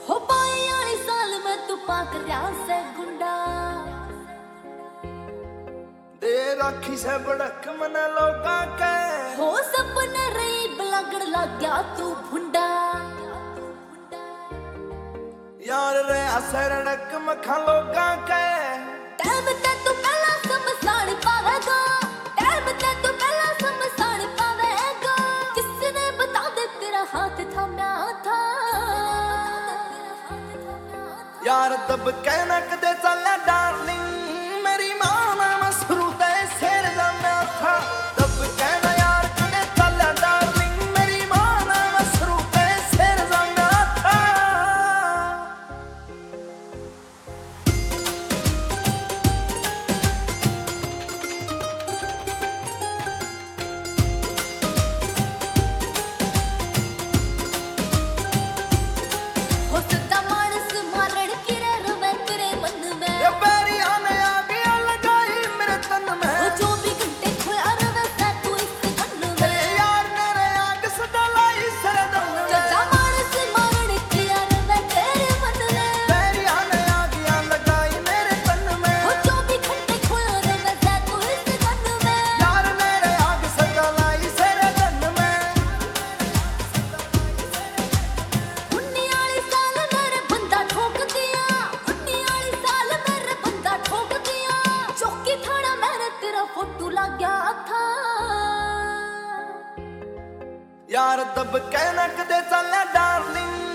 हो पाए 40 साल में तू पाक रहा से गुंडा दे राखी से बड़क मना लोगा के हो सपने रही बलगड़ लग गया तू भुंडा यार रे असरड़क मखा लोगा के टाइम ते तू पहला समझानी पावेगा टाइम ते तू पहला समझानी पावेगा किसने बता दे तेरा हाथ थामा था यार तब कहना कदे चला डार्लिंग मेरी मां ना मसरू दे सिर जमा था तब कहना यार कदे चला डार्लिंग मेरी मां ना मसरू दे सिर जमा था हो सदा मानस मारण की रे रवे तेरे मन में ये बेरी आने आ गया लगाई मेरे तन में वो 24 घंटे खोया रवे से तू इस मन में यार मेरे आग सदा लाई सरदम में सदा मानस मारण की रे रवे तेरे मन में बेरी आने आ गया लगाई मेरे तन में वो 24 घंटे खोया रवे से तू इस मन में यार मेरे आग सदा लाई सरदम में 19 साल मेरे बंदा ठोक दिया 19 साल मेरे बंदा ठोक दिया चौकी थाना मैंने तेरा फोटो लग गया था यार तब कहना कदे चला डार्लिंग